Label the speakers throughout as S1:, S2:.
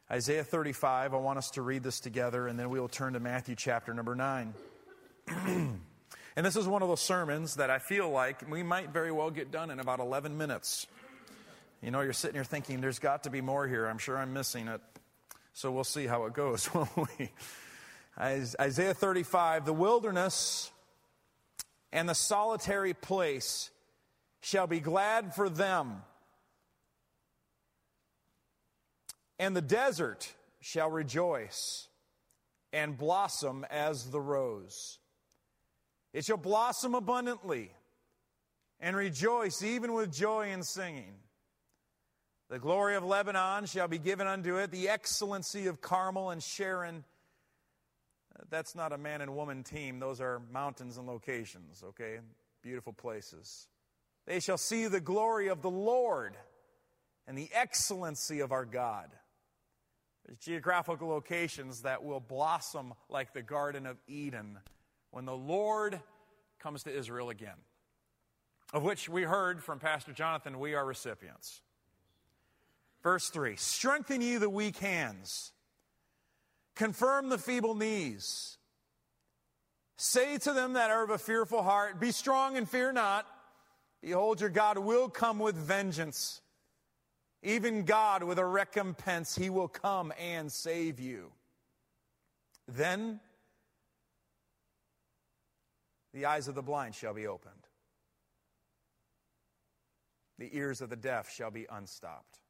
S1: Isaiah 35, I want us to read this together, and then we will turn to Matthew chapter number 9. And this is one of those sermons that I feel like we might very well get done in about 11 minutes. You know, you're sitting here thinking, there's got to be more here. I'm sure I'm missing it. So we'll see how it goes, won't we? Isaiah 35, the wilderness and the solitary place shall be glad for them, and the desert shall rejoice and blossom as the rose. It shall blossom abundantly and rejoice even with joy and singing. The glory of Lebanon shall be given unto it, the excellency of Carmel and Sharon. That's not a man and woman team. Those are mountains and locations, okay? Beautiful places. They shall see the glory of the Lord and the excellency of our God. There's geographical locations that will blossom like the Garden of Eden when the Lord comes to Israel again, of which we heard from Pastor Jonathan we are recipients. Verse 3, strengthen ye the weak hands, confirm the feeble knees. Say to them that are of a fearful heart, be strong and fear not. Behold, your God will come with vengeance. Even God with a recompense, he will come and save you. Then the eyes of the blind shall be opened. The ears of the deaf shall be unstopped.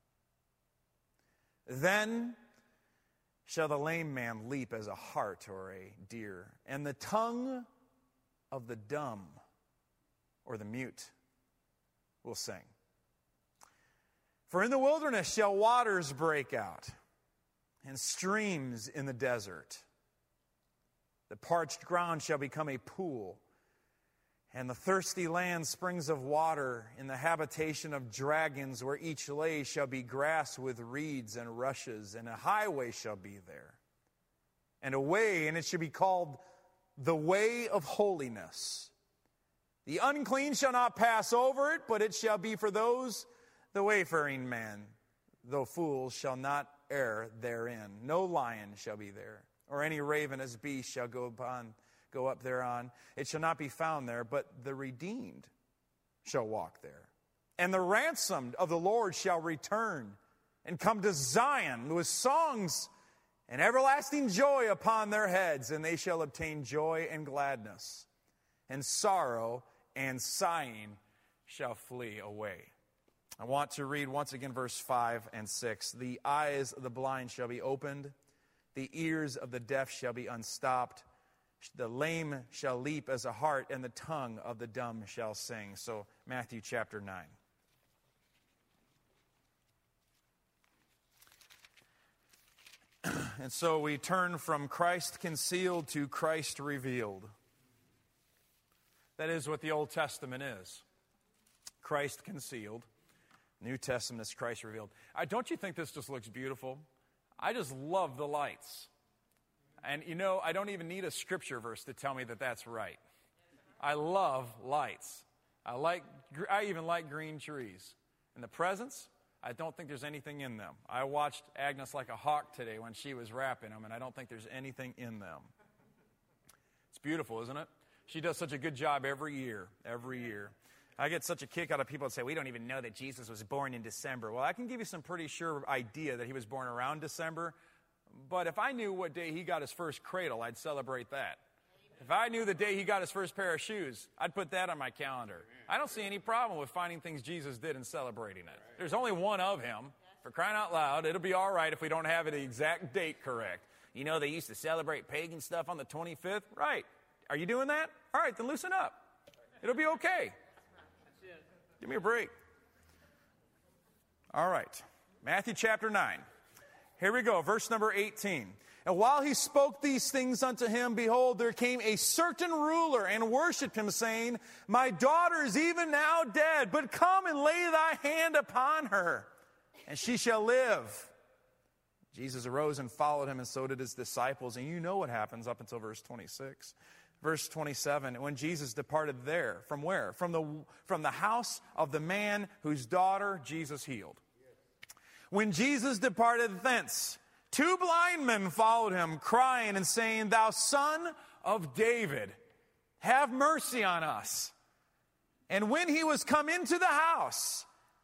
S1: Then shall the lame man leap as a hart or a deer, and the tongue of the dumb or the mute will sing. For in the wilderness shall waters break out, and streams in the desert. The parched ground shall become a pool, and the thirsty land springs of water. In the habitation of dragons, where each lay shall be grass with reeds and rushes, and a highway shall be there, and a way, and it shall be called the way of holiness. The unclean shall not pass over it, but it shall be for those the wayfaring man, though fools shall not err therein. No lion shall be there, or any ravenous beast shall go up thereon. It shall not be found there, but the redeemed shall walk there. And the ransomed of the Lord shall return and come to Zion with songs and everlasting joy upon their heads, and they shall obtain joy and gladness, and sorrow and sighing shall flee away. I want to read once again verse 5 and 6. The eyes of the blind shall be opened, the ears of the deaf shall be unstopped, the lame shall leap as a hart, and the tongue of the dumb shall sing. So Matthew chapter 9. And so we turn from Christ concealed to Christ revealed. That is what the Old Testament is. Christ concealed. New Testament is Christ revealed. Don't you think this just looks beautiful? I just love the lights. And you know, I don't even need a scripture verse to tell me that that's right. I love lights. I even like green trees. And the presents, I don't think there's anything in them. I watched Agnes like a hawk today when she was wrapping them, and I don't think there's anything in them. It's beautiful, isn't it? She does such a good job every year. I get such a kick out of people that say, we don't even know that Jesus was born in December. Well, I can give you some pretty sure idea that he was born around December. But if I knew what day he got his first cradle, I'd celebrate that. If I knew the day he got his first pair of shoes, I'd put that on my calendar. I don't see any problem with finding things Jesus did and celebrating it. There's only one of him. For crying out loud, it'll be all right if we don't have the exact date correct. You know, they used to celebrate pagan stuff on the 25th. Right. Are you doing that? All right, then loosen up. It'll be okay. Give me a break. All right. Matthew chapter 9. Here we go. Verse number 18. And while he spoke these things unto him, behold, there came a certain ruler and worshipped him, saying, my daughter is even now dead, but come and lay thy hand upon her, and she shall live. Jesus arose and followed him, and so did his disciples. And you know what happens up until verse 26. Verse 27, when Jesus departed there, from where? From the house of the man whose daughter Jesus healed. When Jesus departed thence, 2 blind men followed him, crying and saying, "Thou Son of David, have mercy on us." And when he was come into the house,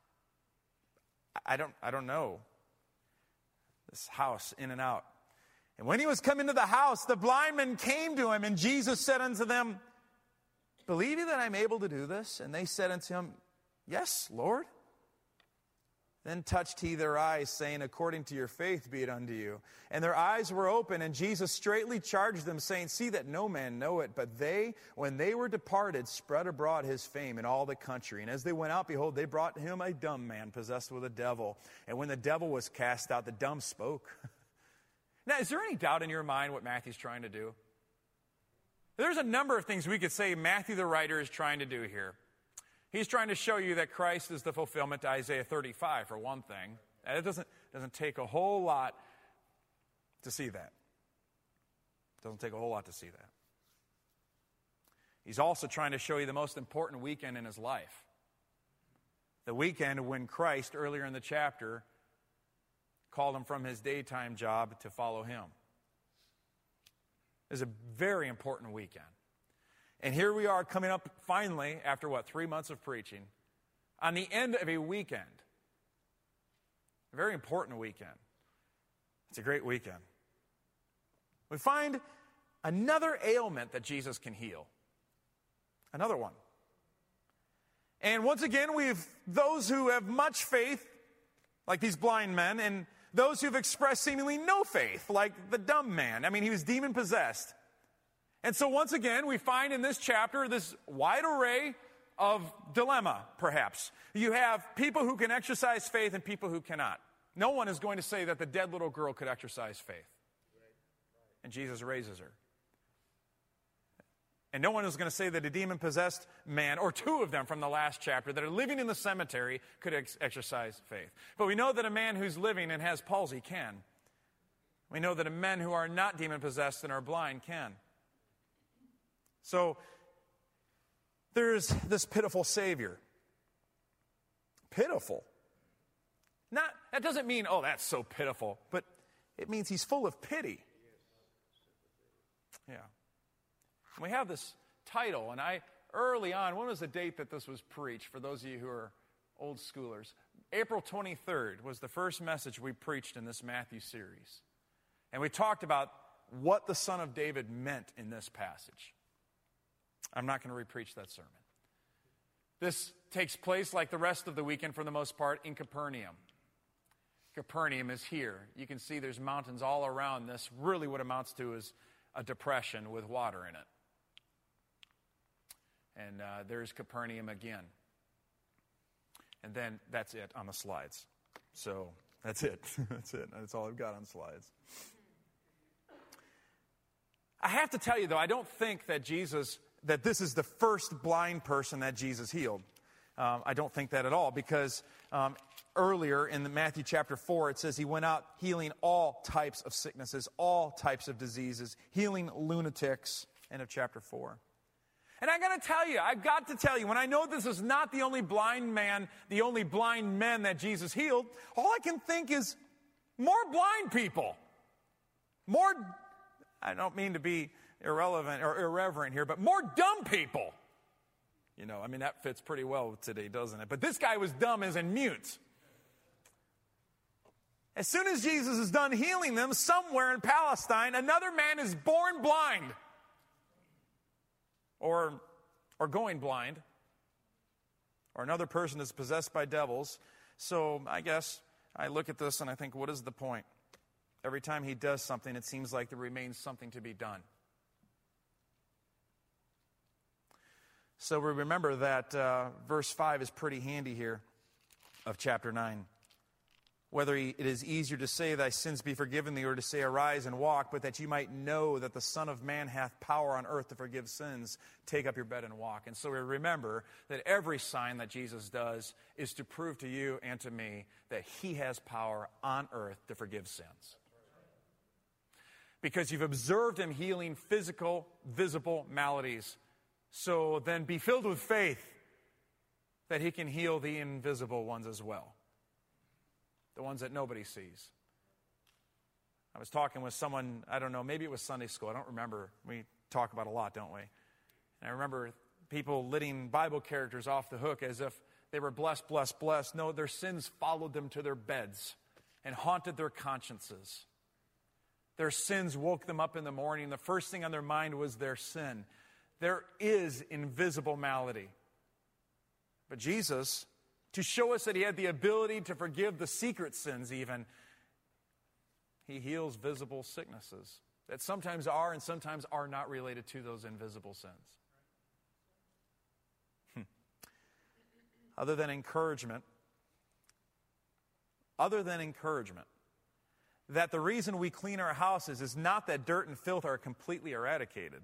S1: I don't know this house in and out. And when he was come into the house, the blind men came to him, and Jesus said unto them, "Believe ye that I am able to do this?" And they said unto him, "Yes, Lord." Then touched he their eyes, saying, "According to your faith be it unto you." And their eyes were open, and Jesus straitly charged them, saying, "See that no man know it." But they, when they were departed, spread abroad his fame in all the country. And as they went out, behold, they brought him a dumb man possessed with a devil. And when the devil was cast out, the dumb spoke. Now, is there any doubt in your mind what Matthew's trying to do? There's a number of things we could say Matthew the writer is trying to do here. He's trying to show you that Christ is the fulfillment to Isaiah 35, for one thing. And it doesn't take a whole lot to see that. It doesn't take a whole lot to see that. He's also trying to show you the most important weekend in his life. The weekend when Christ, earlier in the chapter, called him from his daytime job to follow him. It was a very important weekend. And here we are coming up finally, after 3 months of preaching, on the end of a weekend. A very important weekend. It's a great weekend. We find another ailment that Jesus can heal. Another one. And once again, we've those who have much faith, like these blind men, and those who've expressed seemingly no faith, like the dumb man. I mean, he was demon-possessed. And so once again, we find in this chapter this wide array of dilemma, perhaps. You have people who can exercise faith and people who cannot. No one is going to say that the dead little girl could exercise faith. And Jesus raises her. And no one is going to say that a demon-possessed man, or 2 of them from the last chapter, that are living in the cemetery could exercise faith. But we know that a man who's living and has palsy can. We know that men who are not demon-possessed and are blind can. So there's this pitiful Savior. Pitiful. That doesn't mean, oh, that's so pitiful, but it means he's full of pity. Yeah. And we have this title, and early on, when was the date that this was preached, for those of you who are old schoolers? April 23rd was the first message we preached in this Matthew series. And we talked about what the Son of David meant in this passage. I'm not going to repreach that sermon. This takes place, like the rest of the weekend for the most part, in Capernaum. Capernaum is here. You can see there's mountains all around this. Really what amounts to is a depression with water in it. And there's Capernaum again. And then that's it on the slides. So that's it. That's it. That's all I've got on slides. I have to tell you, though, I don't think that this is the first blind person that Jesus healed. I don't think that at all, because earlier in Matthew chapter 4, it says he went out healing all types of sicknesses, all types of diseases, healing lunatics, end of chapter 4. And I've got to tell you, when I know this is not the only blind man, the only blind men that Jesus healed, all I can think is more blind people. More, I don't mean to be irrelevant or irreverent here, but more dumb people. That fits pretty well today, doesn't it? But this guy was dumb as in mute. As soon as Jesus is done healing them, somewhere in Palestine, another man is born blind. Or going blind. Or another person is possessed by devils. So I guess I look at this and I think, what is the point? Every time he does something, it seems like there remains something to be done. So we remember that verse 5 is pretty handy here of chapter 9. Whether it is easier to say, thy sins be forgiven thee, or to say, arise and walk, but that you might know that the Son of Man hath power on earth to forgive sins, take up your bed and walk. And so we remember that every sign that Jesus does is to prove to you and to me that he has power on earth to forgive sins. Because you've observed him healing physical, visible maladies. So then be filled with faith that he can heal the invisible ones as well. The ones that nobody sees. I was talking with someone, I don't know, maybe it was Sunday school. I don't remember. We talk about a lot, don't we? And I remember people letting Bible characters off the hook as if they were blessed, blessed, blessed. No, their sins followed them to their beds and haunted their consciences. Their sins woke them up in the morning. The first thing on their mind was their sin. There is invisible malady. But Jesus, to show us that he had the ability to forgive the secret sins even, he heals visible sicknesses that sometimes are and sometimes are not related to those invisible sins. Other than encouragement, that the reason we clean our houses is not that dirt and filth are completely eradicated.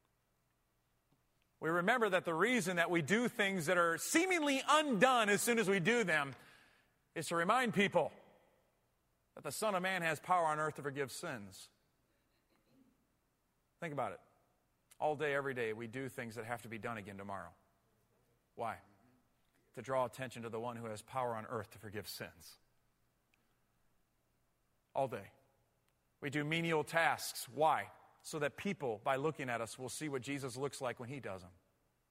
S1: We remember that the reason that we do things that are seemingly undone as soon as we do them is to remind people that the Son of Man has power on earth to forgive sins. Think about it. All day, every day, we do things that have to be done again tomorrow. Why? To draw attention to the one who has power on earth to forgive sins. All day. We do menial tasks. Why? So that people, by looking at us, will see what Jesus looks like when he does them.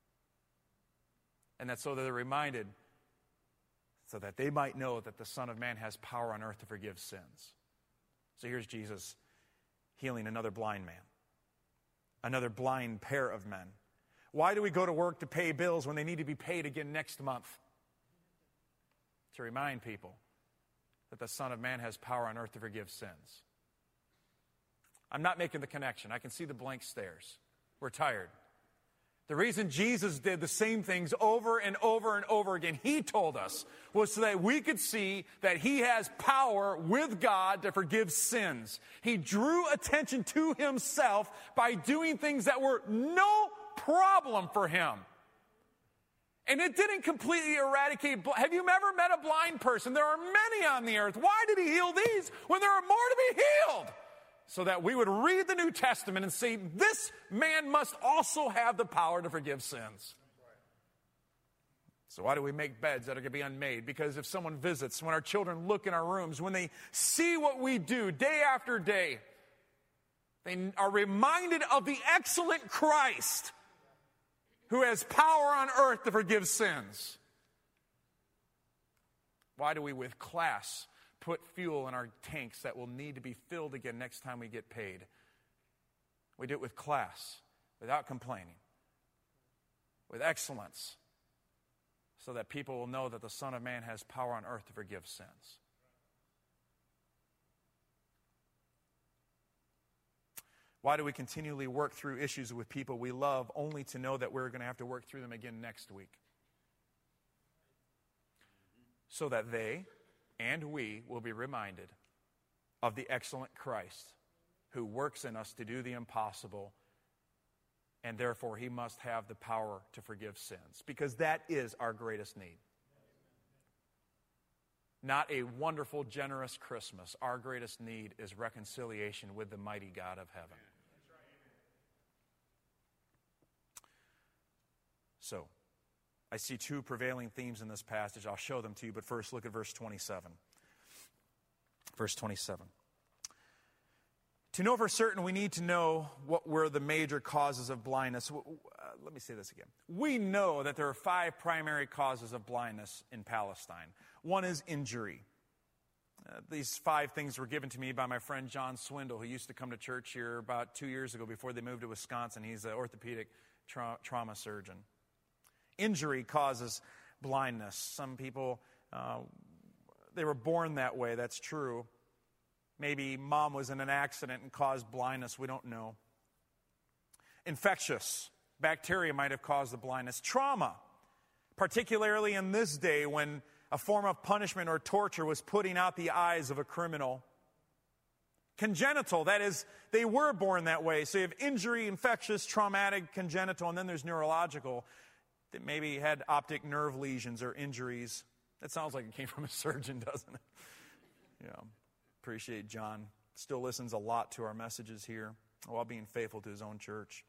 S1: And that's so that they're reminded, so that they might know that the Son of Man has power on earth to forgive sins. So here's Jesus healing another blind man, another blind pair of men. Why do we go to work to pay bills when they need to be paid again next month? To remind people that the Son of Man has power on earth to forgive sins. I'm not making the connection. I can see the blank stares. We're tired. The reason Jesus did the same things over and over and over again, he told us, was so that we could see that he has power with God to forgive sins. He drew attention to himself by doing things that were no problem for him. And it didn't completely eradicate. Have you ever met a blind person? There are many on the earth. Why did he heal these when there are more to be healed? So that we would read the New Testament and say, this man must also have the power to forgive sins. So why do we make beds that are going to be unmade? Because if someone visits, when our children look in our rooms, when they see what we do day after day, they are reminded of the excellent Christ who has power on earth to forgive sins. Why do we, with class, put fuel in our tanks that will need to be filled again next time we get paid? We do it with class, without complaining, with excellence, so that people will know that the Son of Man has power on earth to forgive sins. Why do we continually work through issues with people we love only to know that we're going to have to work through them again next week? So that they and we will be reminded of the excellent Christ who works in us to do the impossible, and therefore he must have the power to forgive sins, because that is our greatest need. Not a wonderful, generous Christmas. Our greatest need is reconciliation with the mighty God of heaven. So, I see two prevailing themes in this passage. I'll show them to you, but first look at verse 27. Verse 27. To know for certain, we need to know what were the major causes of blindness. Let me say this again. We know that there are 5 primary causes of blindness in Palestine. One is injury. These 5 things were given to me by my friend John Swindle, who used to come to church here about 2 years ago before they moved to Wisconsin. He's an orthopedic trauma surgeon. Injury causes blindness. Some people, they were born that way. That's true. Maybe mom was in an accident and caused blindness. We don't know. Infectious bacteria might have caused the blindness. Trauma, particularly in this day when a form of punishment or torture was putting out the eyes of a criminal. Congenital, that is, they were born that way. So you have injury, infectious, traumatic, congenital, and then there's neurological. That maybe had optic nerve lesions or injuries. That sounds like it came from a surgeon, doesn't it? Yeah. Appreciate John. Still listens a lot to our messages here while being faithful to his own church.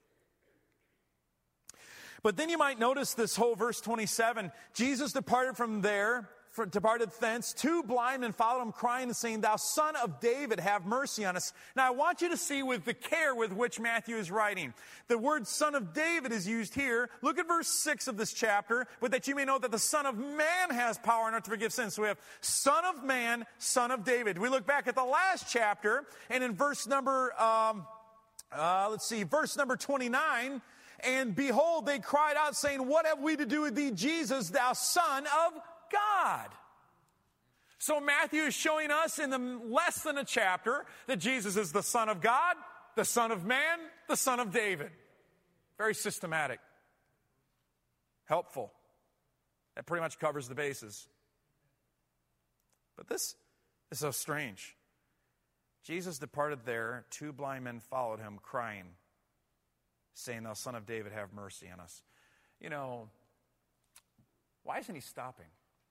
S1: But then you might notice this whole verse 27. Jesus departed from there departed thence, 2 blind men followed him, crying and saying, Thou Son of David, have mercy on us. Now I want you to see with the care with which Matthew is writing. The word Son of David is used here. Look at verse 6 of this chapter, but that you may know that the Son of Man has power on earth to forgive sins. So we have Son of Man, Son of David. We look back at the last chapter, and in verse number, verse number 29, and behold, they cried out, saying, What have we to do with thee, Jesus, thou Son of God? So Matthew is showing us in the less than a chapter that Jesus is the Son of God, the Son of Man, the Son of David. Very systematic. Helpful. That pretty much covers the bases. But this is so strange. Jesus departed there. 2 blind men followed him, crying, saying, Thou Son of David, have mercy on us. You know, why isn't he stopping?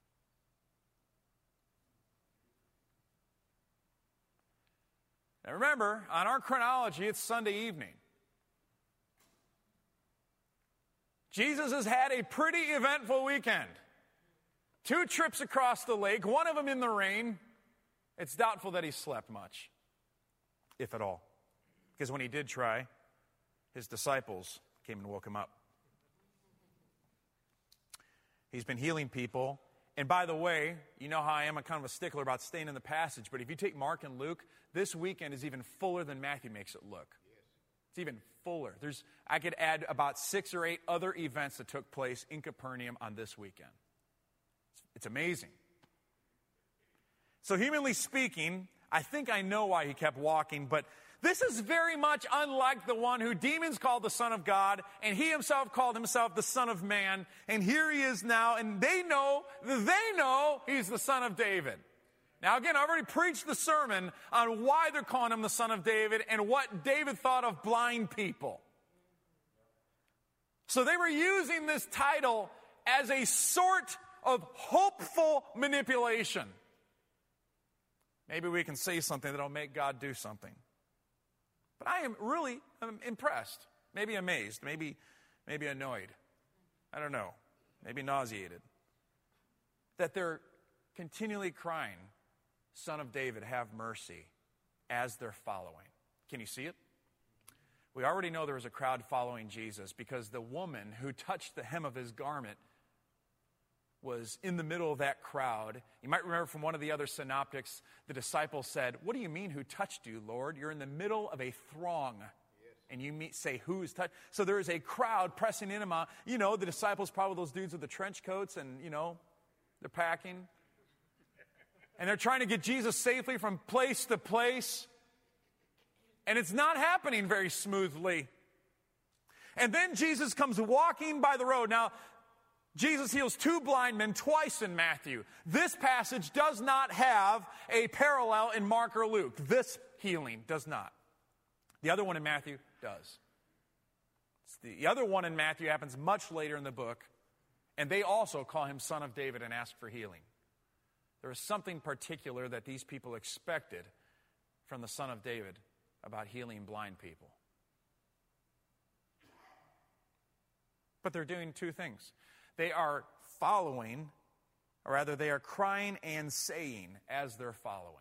S1: Now remember, on our chronology, it's Sunday evening. Jesus has had a pretty eventful weekend. 2 trips across the lake, one of them in the rain. It's doubtful that he slept much, if at all. Because when he did try, his disciples came and woke him up. He's been healing people. And by the way, you know how I am a kind of a stickler about staying in the passage, but if you take Mark and Luke, this weekend is even fuller than Matthew makes it look. It's even fuller. I could add about 6 or 8 other events that took place in Capernaum on this weekend. It's amazing. So humanly speaking, I think I know why he kept walking, but this is very much unlike the one who demons called the Son of God, and he himself called himself the Son of Man, and here he is now, and they know he's the Son of David. Now again, I already preached the sermon on why they're calling him the Son of David and what David thought of blind people. So they were using this title as a sort of hopeful manipulation. Maybe we can say something that'll make God do something. But I am really impressed, maybe amazed, maybe annoyed. I don't know, maybe nauseated. That they're continually crying, Son of David, have mercy, as they're following. Can you see it? We already know there was a crowd following Jesus because the woman who touched the hem of his garment was in the middle of that crowd. You might remember from one of the other synoptics, the disciples said, What do you mean, who touched you, Lord? You're in the middle of a throng. And you say, who's touched? So there is a crowd pressing in him. You know, the disciples, probably those dudes with the trench coats and, you know, they're packing. And they're trying to get Jesus safely from place to place. And it's not happening very smoothly. And then Jesus comes walking by the road. Now, Jesus heals 2 blind men twice in Matthew. This passage does not have a parallel in Mark or Luke. This healing does not. The other one in Matthew does. The other one in Matthew happens much later in the book, and they also call him Son of David and ask for healing. There was something particular that these people expected from the Son of David about healing blind people. But they're doing 2 things. They are following, or rather they are crying and saying as they're following.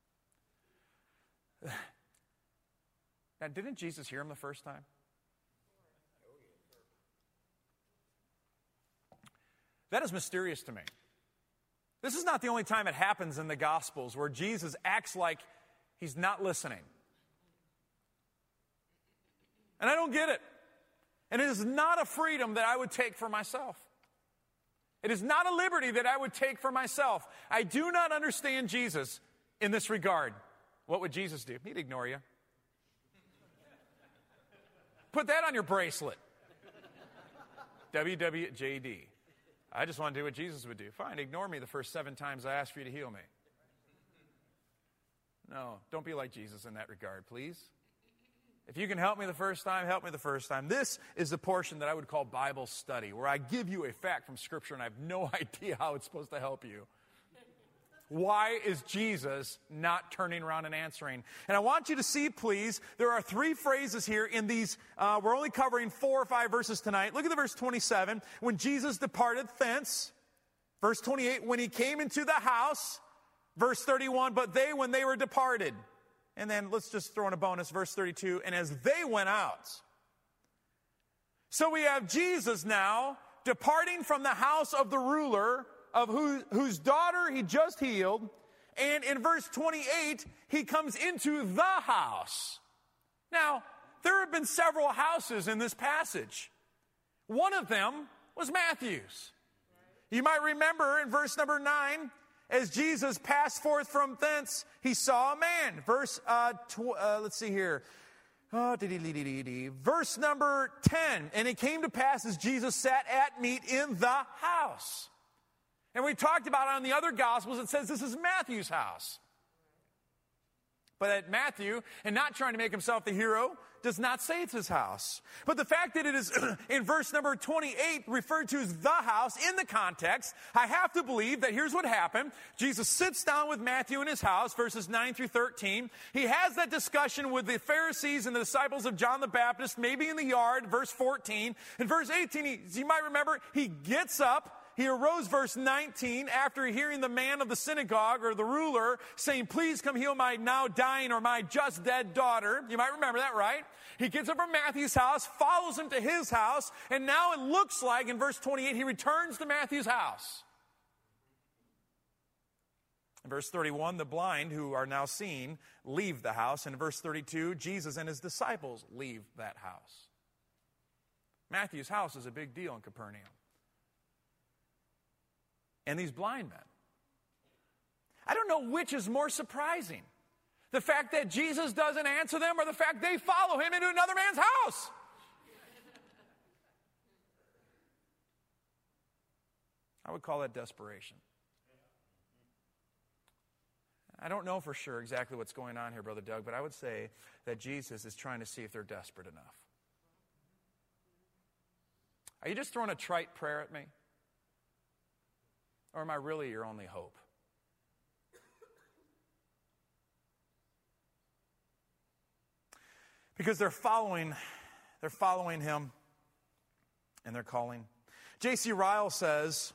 S1: Now, didn't Jesus hear him the first time? That is mysterious to me. This is not the only time it happens in the Gospels where Jesus acts like he's not listening. And I don't get it. And it is not a freedom that I would take for myself. It is not a liberty that I would take for myself. I do not understand Jesus in this regard. What would Jesus do? He'd ignore you. Put that on your bracelet. WWJD. I just want to do what Jesus would do. Fine, ignore me the first 7 times I ask for you to heal me. No, don't be like Jesus in that regard, please. If you can help me the first time, help me the first time. This is the portion that I would call Bible study, where I give you a fact from Scripture and I have no idea how it's supposed to help you. Why is Jesus not turning around and answering? And I want you to see, please, there are 3 phrases here in these. We're only covering 4 or 5 verses tonight. Look at the verse 27. When Jesus departed thence, Verse 28, when he came into the house. Verse 31, but they, when they were departed. And then let's just throw in a bonus, verse 32, and as they went out. So we have Jesus now departing from the house of the ruler, of whose daughter he just healed. And in verse 28, he comes into the house. Now, there have been several houses in this passage. One of them was Matthew's. You might remember in verse number 9, as Jesus passed forth from thence, he saw a man. Let's see here. Verse number 10. And it came to pass as Jesus sat at meat in the house. And we talked about it on the other Gospels. It says this is Matthew's house. But at Matthew, and not trying to make himself the hero, does not say it's his house. But the fact that it is in verse number 28 referred to as the house in the context, I have to believe that here's what happened. Jesus sits down with Matthew in his house, verses 9 through 13. He has that discussion with the Pharisees and the disciples of John the Baptist, maybe in the yard, verse 14. In verse 18, you might remember, he gets up. He arose, verse 19, after hearing the man of the synagogue or the ruler saying, please come heal my now dying or my just dead daughter. You might remember that, right? He gets up from Matthew's house, follows him to his house, and now it looks like in verse 28 he returns to Matthew's house. In verse 31, the blind who are now seeing leave the house. And in verse 32, Jesus and his disciples leave that house. Matthew's house is a big deal in Capernaum. And these blind men. I don't know which is more surprising. The fact that Jesus doesn't answer them or the fact they follow him into another man's house. I would call that desperation. I don't know for sure exactly what's going on here, Brother Doug, but I would say that Jesus is trying to see if they're desperate enough. Are you just throwing a trite prayer at me? Or am I really your only hope? Because they're following him and they're calling. J.C. Ryle says,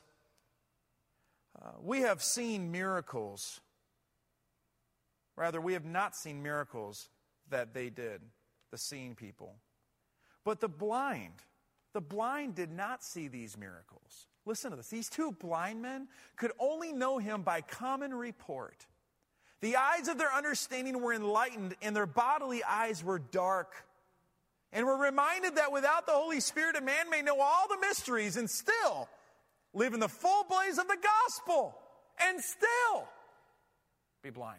S1: we have seen miracles. Rather, we have not seen miracles that they did, the seeing people. But the blind did not see these miracles. Listen to this. These two blind men could only know him by common report. The eyes of their understanding were enlightened, and their bodily eyes were dark. And we're reminded that without the Holy Spirit, a man may know all the mysteries and still live in the full blaze of the gospel and still be blind.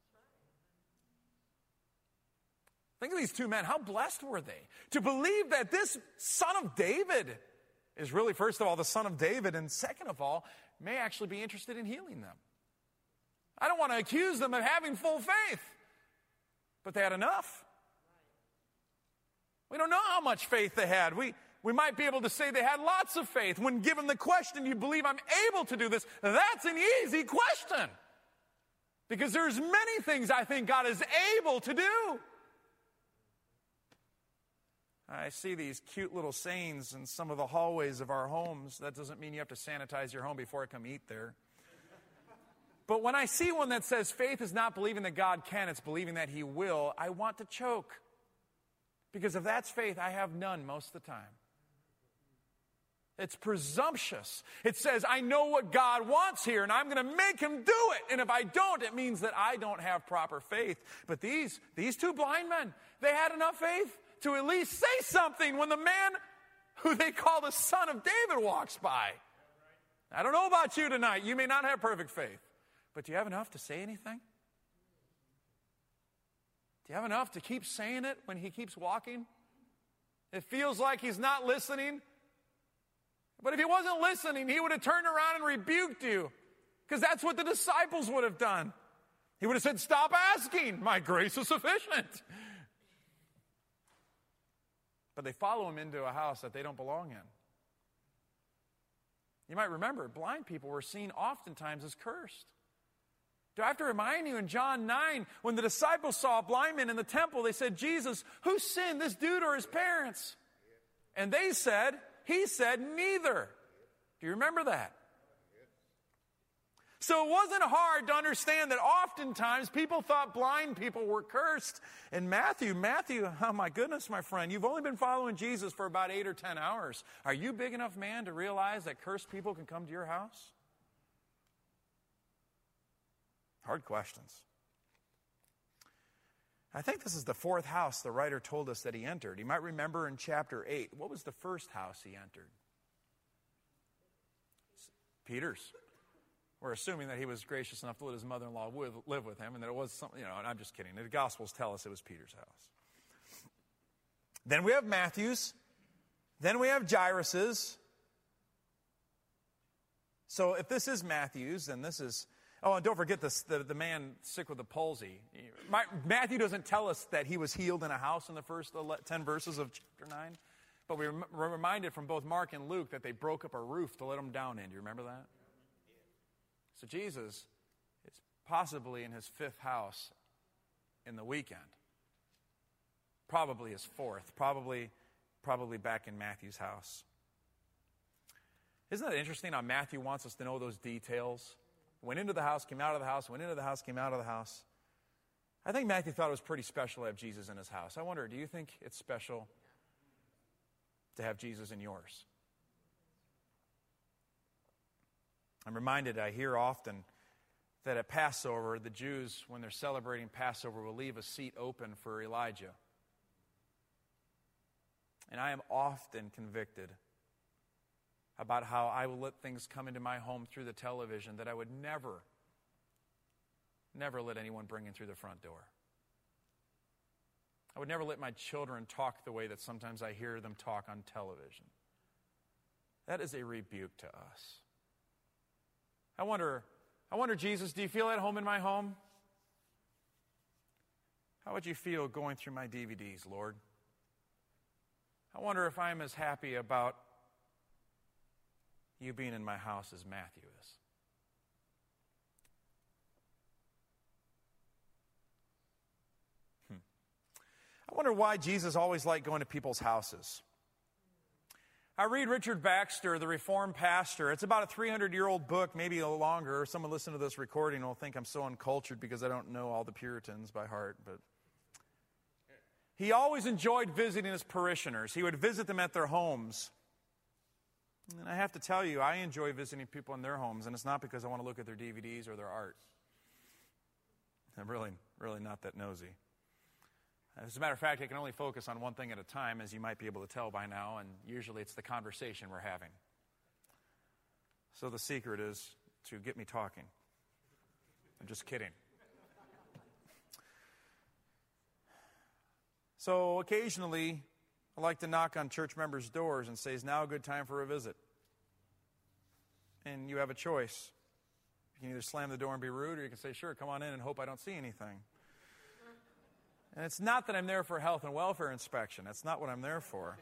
S1: Think of these two men. How blessed were they to believe that this son of David is really, first of all, the son of David, and second of all, may actually be interested in healing them. I don't want to accuse them of having full faith, but they had enough. We don't know how much faith they had. We might be able to say they had lots of faith. When given the question, you believe I'm able to do this? That's an easy question. Because there's many things I think God is able to do. I see these cute little sayings in some of the hallways of our homes. That doesn't mean you have to sanitize your home before I come eat there. But when I see one that says faith is not believing that God can, it's believing that he will, I want to choke. Because if that's faith, I have none most of the time. It's presumptuous. It says, I know what God wants here, and I'm going to make him do it. And if I don't, it means that I don't have proper faith. But these two blind men, they had enough faith to at least say something when the man who they call the son of David walks by. I don't know about you tonight. You may not have perfect faith. But do you have enough to say anything? Do you have enough to keep saying it when he keeps walking? It feels like he's not listening. But if he wasn't listening, he would have turned around and rebuked you. Because that's what the disciples would have done. He would have said, stop asking. My grace is sufficient. But they follow him into a house that they don't belong in. You might remember, blind people were seen oftentimes as cursed. Do I have to remind you in John 9, when the disciples saw a blind man in the temple, they said, Jesus, who sinned, this dude or his parents? And he said, neither. Do you remember that? So it wasn't hard to understand that oftentimes people thought blind people were cursed. And Matthew, oh my goodness, my friend, you've only been following Jesus for about 8 or 10 hours. Are you big enough man to realize that cursed people can come to your house? Hard questions. I think this is the 4th house the writer told us that he entered. You might remember in chapter 8, what was the first house he entered? Peter's. We're assuming that he was gracious enough to let his mother-in-law live with him, and that it was something, and I'm just kidding. The Gospels tell us it was Peter's house. Then we have Matthew's. Then we have Jairus's. So if this is Matthew's, then this is... Oh, and don't forget the man sick with the palsy. Matthew doesn't tell us that he was healed in a house in the first 10 verses of chapter 9. But we're reminded from both Mark and Luke that they broke up a roof to let him down in. Do you remember that? So Jesus is possibly in his 5th house in the weekend. Probably his 4th. Probably back in Matthew's house. Isn't that interesting how Matthew wants us to know those details? Went into the house, came out of the house, went into the house, came out of the house. I think Matthew thought it was pretty special to have Jesus in his house. I wonder, do you think it's special to have Jesus in yours? I'm reminded, I hear often, that at Passover, the Jews, when they're celebrating Passover, will leave a seat open for Elijah. And I am often convicted about how I will let things come into my home through the television that I would never let anyone bring in through the front door. I would never let my children talk the way that sometimes I hear them talk on television. That is a rebuke to us. I wonder, Jesus, do you feel at home in my home? How would you feel going through my DVDs, Lord? I wonder if I'm as happy about you being in my house as Matthew is. I wonder why Jesus always liked going to people's houses. I read Richard Baxter, the Reformed pastor. It's about a 300-year-old book, maybe a longer. Someone listening to this recording will think I'm so uncultured because I don't know all the Puritans by heart. But he always enjoyed visiting his parishioners. He would visit them at their homes. And I have to tell you, I enjoy visiting people in their homes, and it's not because I want to look at their DVDs or their art. I'm really not that nosy. As a matter of fact, I can only focus on one thing at a time, as you might be able to tell by now, and usually it's the conversation we're having. So the secret is to get me talking. I'm just kidding. So occasionally, I like to knock on church members' doors and say, is now a good time for a visit? And you have a choice. You can either slam the door and be rude, or you can say, sure, come on in and hope I don't see anything. And it's not that I'm there for health and welfare inspection. That's not what I'm there for.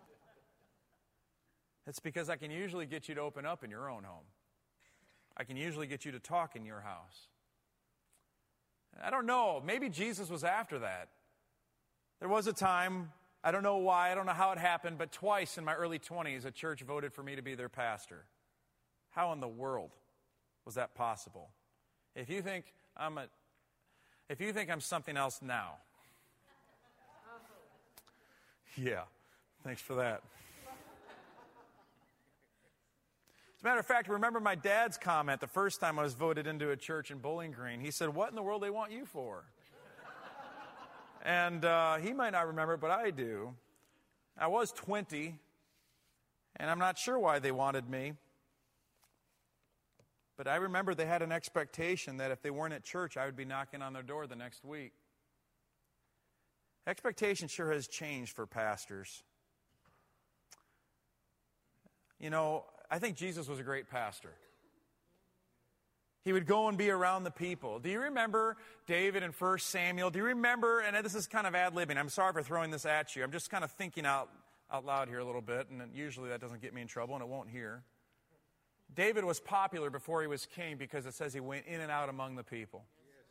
S1: It's because I can usually get you to open up in your own home. I can usually get you to talk in your house. I don't know. Maybe Jesus was after that. There was a time, I don't know why, I don't know how it happened, but twice in my early 20s, a church voted for me to be their pastor. How in the world was that possible? If you think I'm something else now, yeah, thanks for that. As a matter of fact, remember my dad's comment the first time I was voted into a church in Bowling Green. He said, what in the world do they want you for? And he might not remember, but I do. I was 20, and I'm not sure why they wanted me. But I remember they had an expectation that if they weren't at church, I would be knocking on their door the next week. Expectation sure has changed for pastors. You know, I think Jesus was a great pastor. He would go and be around the people. Do you remember David in 1 Samuel? Do you remember, and this is kind of ad-libbing, I'm sorry for throwing this at you. I'm just kind of thinking out loud here a little bit, and usually that doesn't get me in trouble, and it won't here. David was popular before he was king because it says he went in and out among the people.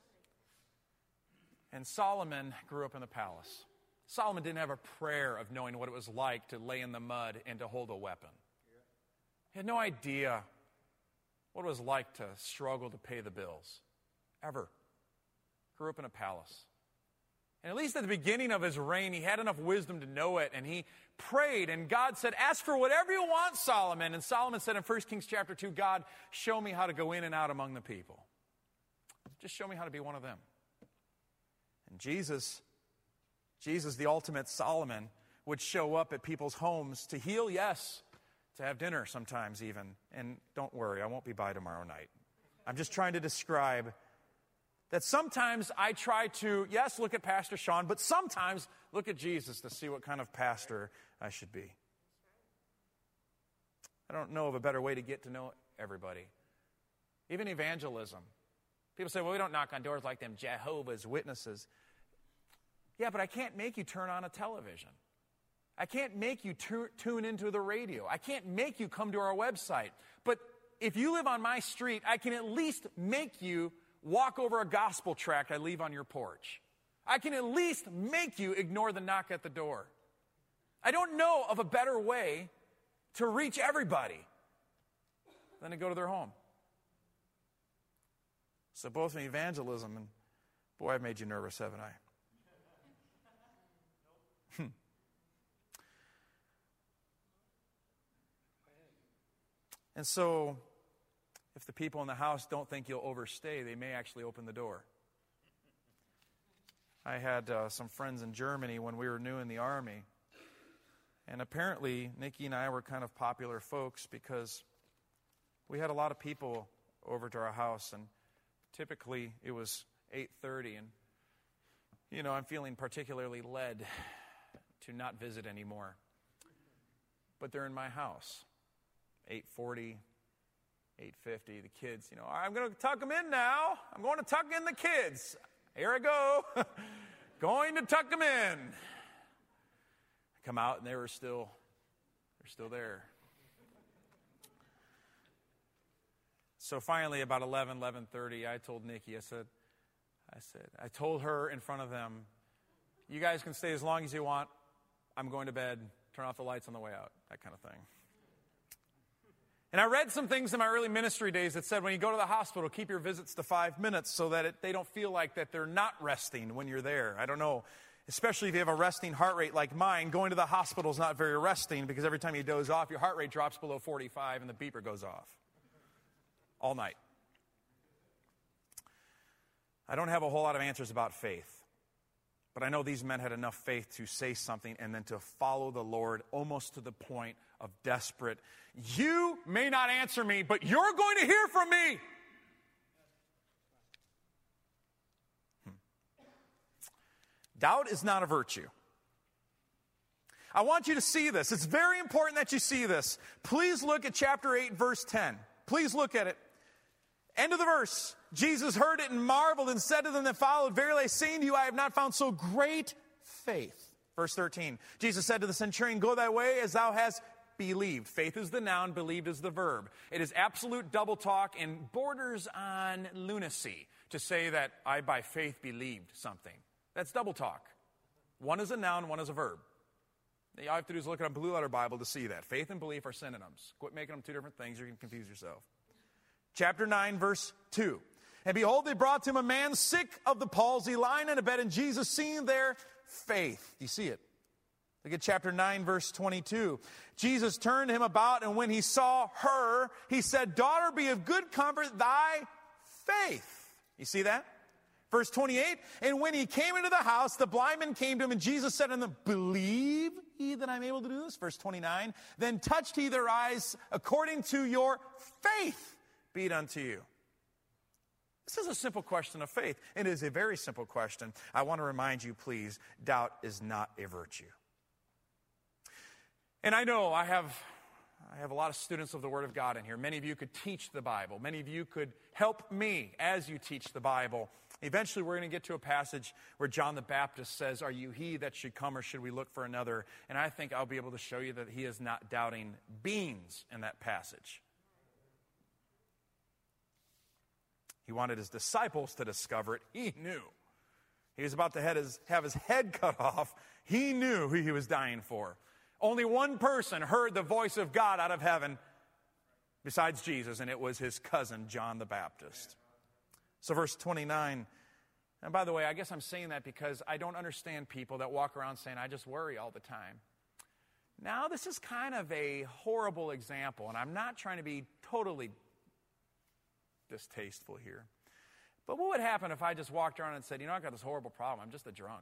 S1: And Solomon grew up in the palace. Solomon didn't have a prayer of knowing what it was like to lay in the mud and to hold a weapon. He had no idea what it was like to struggle to pay the bills. Ever. Grew up in a palace. And at least at the beginning of his reign, he had enough wisdom to know it, and he prayed, and God said, ask for whatever you want, Solomon. And Solomon said in 1 Kings chapter 2, God, show me how to go in and out among the people. Just show me how to be one of them. And Jesus, the ultimate Solomon, would show up at people's homes to heal, yes, to have dinner sometimes even. And don't worry, I won't be by tomorrow night. I'm just trying to describe that sometimes I try to, yes, look at Pastor Sean, but sometimes look at Jesus to see what kind of pastor I should be. I don't know of a better way to get to know everybody. Even evangelism. People say, well, we don't knock on doors like them Jehovah's Witnesses. Yeah, but I can't make you turn on a television. I can't make you tune into the radio. I can't make you come to our website. But if you live on my street, I can at least make you walk over a gospel tract I leave on your porch. I can at least make you ignore the knock at the door. I don't know of a better way to reach everybody than to go to their home. So both in evangelism and, boy, I've made you nervous, haven't I? And so, if the people in the house don't think you'll overstay, they may actually open the door. I had some friends in Germany when we were new in the Army. And apparently, Nikki and I were kind of popular folks because we had a lot of people over to our house. And typically, it was 8:30. And, you know, I'm feeling particularly led to not visit anymore. But they're in my house. 8:40. 8:50, the kids, you know, I'm going to tuck them in now. I'm going to tuck in the kids. Here I go. Going to tuck them in. I come out and they're still there. So finally, about 11:30, I told Nikki, I told her in front of them, you guys can stay as long as you want. I'm going to bed. Turn off the lights on the way out. That kind of thing. And I read some things in my early ministry days that said when you go to the hospital, keep your visits to 5 minutes so that they don't feel like that they're not resting when you're there. I don't know, especially if you have a resting heart rate like mine, going to the hospital is not very resting because every time you doze off, your heart rate drops below 45 and the beeper goes off all night. I don't have a whole lot of answers about faith. But I know these men had enough faith to say something and then to follow the Lord almost to the point of desperate. You may not answer me, but you're going to hear from me. Doubt is not a virtue. I want you to see this. It's very important that you see this. Please look at chapter 8, verse 10. Please look at it. End of the verse. Jesus heard it and marveled and said to them that followed, verily I say to you, I have not found so great faith. Verse 13. Jesus said to the centurion, go thy way as thou hast believed. Faith is the noun, believed is the verb. It is absolute double talk and borders on lunacy to say that I by faith believed something. That's double talk. One is a noun, one is a verb. All you have to do is look at a Blue Letter Bible to see that. Faith and belief are synonyms. Quit making them two different things. You're going to confuse yourself. Chapter 9, verse 2. And behold, they brought to him a man sick of the palsy, lying in a bed, and Jesus, seeing their faith. You see it? Look at chapter 9, verse 22. Jesus turned him about, and when he saw her, he said, daughter, be of good comfort, thy faith. You see that? Verse 28, and when he came into the house, the blind man came to him, and Jesus said unto them, believe ye that I'm able to do this? Verse 29, then touched he their eyes, according to your faith be it unto you. This is a simple question of faith. It is a very simple question. I want to remind you, please, doubt is not a virtue. And I know I have a lot of students of the Word of God in here. Many of you could teach the Bible. Many of you could help me as you teach the Bible. Eventually, we're going to get to a passage where John the Baptist says, are you he that should come, or should we look for another? And I think I'll be able to show you that he is not doubting beans in that passage. He wanted his disciples to discover it. He knew. He was about to have his head cut off. He knew who he was dying for. Only one person heard the voice of God out of heaven besides Jesus, and it was his cousin, John the Baptist. So verse 29, and by the way, I guess I'm saying that because I don't understand people that walk around saying, I just worry all the time. Now, this is kind of a horrible example, and I'm not trying to be totally distasteful here. But what would happen if I just walked around and said, I've got this horrible problem. I'm just a drunk.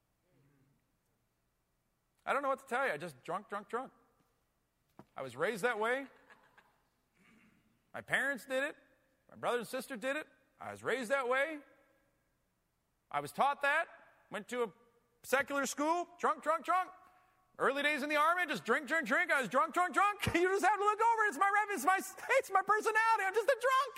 S1: I don't know what to tell you. I just drunk. I was raised that way. My parents did it. My brother and sister did it. I was raised that way. I was taught that. Went to a secular school. Drunk. Early days in the army, just drink. I was drunk. You just have to look over. It's my personality. I'm just a drunk.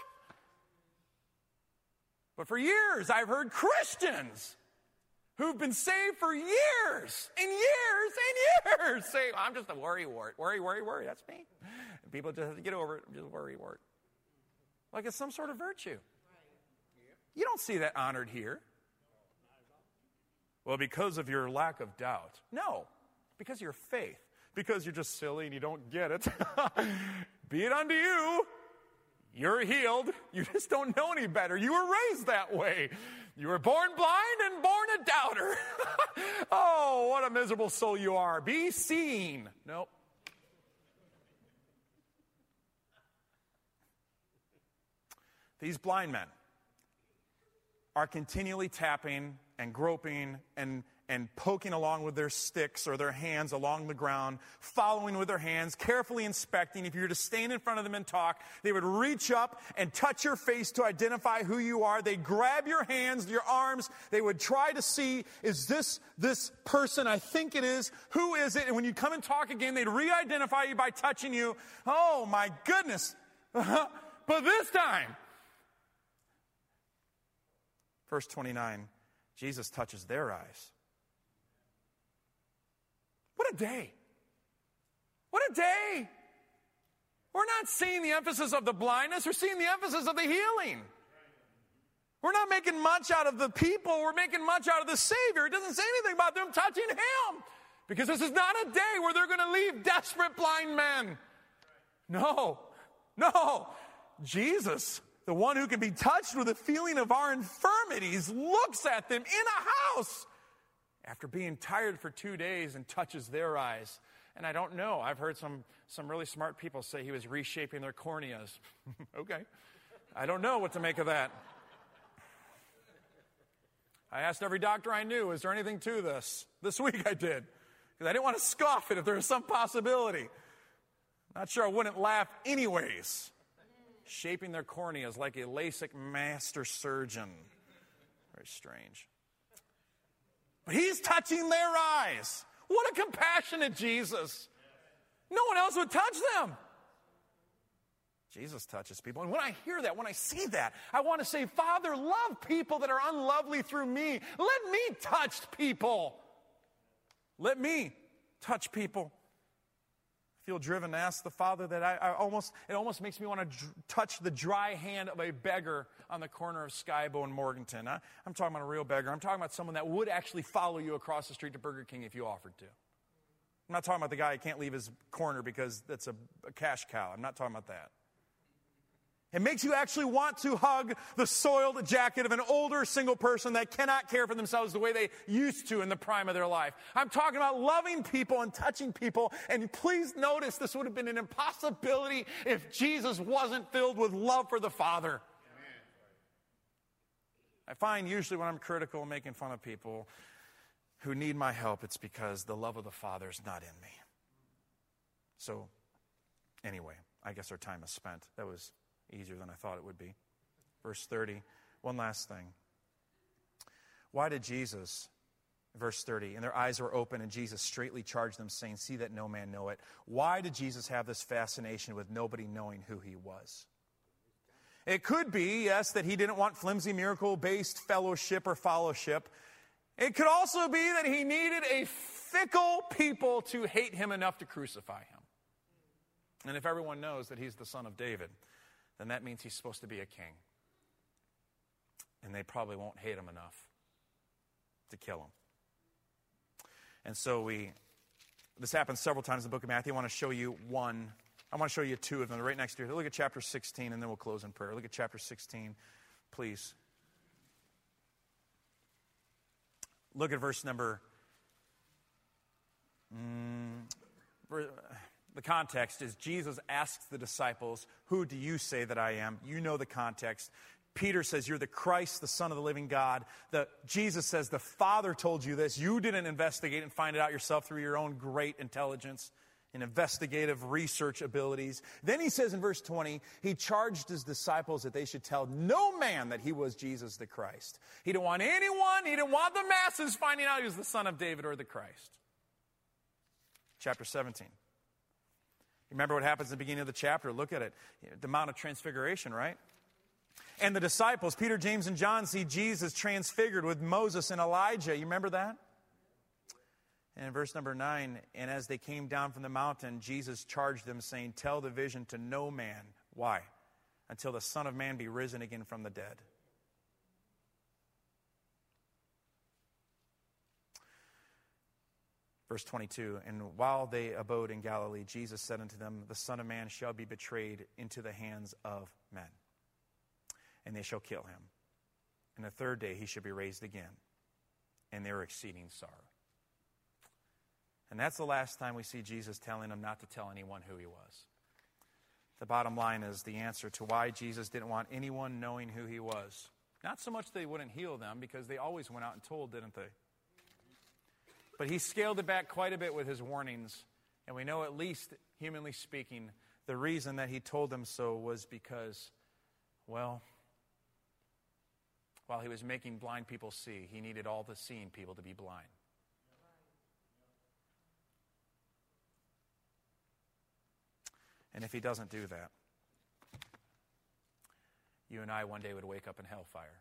S1: But for years, I've heard Christians who've been saved for years and years say, I'm just a worrywart. Worry. That's me. And people just have to get over it. I'm just a worrywart. Like it's some sort of virtue. You don't see that honored here. Well, because of your lack of doubt. No, because of your faith. Because you're just silly and you don't get it. Be it unto you. You're healed. You just don't know any better. You were raised that way. You were born blind and born a doubter. Oh, what a miserable soul you are. Be seen. Nope. These blind men are continually tapping and groping and poking along with their sticks or their hands along the ground, following with their hands, carefully inspecting. If you were to stand in front of them and talk, they would reach up and touch your face to identify who you are. They'd grab your hands, your arms. They would try to see, is this person? I think it is. Who is it? And when you come and talk again, they'd re-identify you by touching you. Oh, my goodness. But this time, verse 29, Jesus touches their eyes. What a day. What a day. We're not seeing the emphasis of the blindness. We're seeing the emphasis of the healing. We're not making much out of the people. We're making much out of the Savior. It doesn't say anything about them touching Him. Because this is not a day where they're going to leave desperate blind men. No. Jesus, the one who can be touched with the feeling of our infirmities, looks at them in a house after being tired for 2 days and touches their eyes. And I don't know. I've heard some really smart people say he was reshaping their corneas. Okay. I don't know what to make of that. I asked every doctor I knew, is there anything to this? This week I did. Because I didn't want to scoff it if there was some possibility. Not sure I wouldn't laugh anyways. Shaping their corneas like a LASIK master surgeon. Very strange. But he's touching their eyes. What a compassionate Jesus. No one else would touch them. Jesus touches people. And when I hear that, when I see that, I want to say, Father, love people that are unlovely through me. Let me touch people. Let me touch people. I feel driven to ask the Father that it almost makes me want to touch the dry hand of a beggar on the corner of Skybo and Morganton. I'm talking about a real beggar. I'm talking about someone that would actually follow you across the street to Burger King if you offered to. I'm not talking about the guy who can't leave his corner because that's a cash cow. I'm not talking about that. It makes you actually want to hug the soiled jacket of an older single person that cannot care for themselves the way they used to in the prime of their life. I'm talking about loving people and touching people. And please notice this would have been an impossibility if Jesus wasn't filled with love for the Father. Amen. I find usually when I'm critical and making fun of people who need my help, it's because the love of the Father is not in me. So, anyway, I guess our time is spent. That was easier than I thought it would be. Verse 30, one last thing. Why did Jesus, verse 30, and their eyes were open and Jesus straightly charged them, saying, see that no man know it. Why did Jesus have this fascination with nobody knowing who he was? It could be, yes, that he didn't want flimsy miracle-based fellowship or fellowship. It could also be that he needed a fickle people to hate him enough to crucify him. And if everyone knows that he's the son of David, then that means he's supposed to be a king. And they probably won't hate him enough to kill him. And so this happens several times in the book of Matthew. I want to show you one I want to show you two of them right next to you. Look at chapter 16, and then we'll close in prayer. Look at chapter 16, please. Look at verse number... The context is Jesus asks the disciples, "Who do you say that I am?" You know the context. Peter says, "You're the Christ, the Son of the living God." Jesus says, "The Father told you this. You didn't investigate and find it out yourself through your own great intelligence and investigative research abilities." Then he says in verse 20, he charged his disciples that they should tell no man that he was Jesus the Christ. He didn't want anyone, he didn't want the masses finding out he was the Son of David or the Christ. Chapter 17. Remember what happens at the beginning of the chapter? Look at it. The Mount of Transfiguration, right? And the disciples, Peter, James, and John, see Jesus transfigured with Moses and Elijah. You remember that? And in verse number 9, and as they came down from the mountain, Jesus charged them, saying, "Tell the vision to no man." Why? "Until the Son of Man be risen again from the dead." Verse 22, and while they abode in Galilee, Jesus said unto them, "The Son of Man shall be betrayed into the hands of men, and they shall kill him. And the third day he shall be raised again." And they were exceeding sorrow. And that's the last time we see Jesus telling them not to tell anyone who he was. The bottom line is the answer to why Jesus didn't want anyone knowing who he was. Not so much that he wouldn't heal them, because they always went out and told, didn't they? But he scaled it back quite a bit with his warnings. And we know, at least humanly speaking, the reason that he told them so was because, well, while he was making blind people see, he needed all the seeing people to be blind. And if he doesn't do that, you and I one day would wake up in hellfire.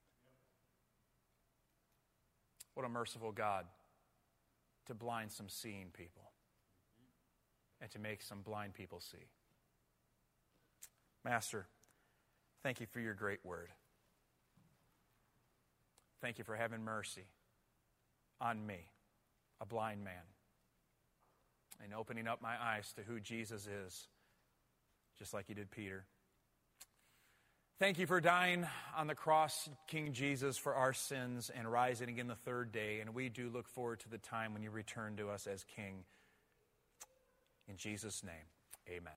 S1: What a merciful God to blind some seeing people and to make some blind people see. Master, thank you for your great word. Thank you for having mercy on me, a blind man, and opening up my eyes to who Jesus is, just like you did Peter. Thank you for dying on the cross, King Jesus, for our sins and rising again the third day. And we do look forward to the time when you return to us as King. In Jesus' name, amen.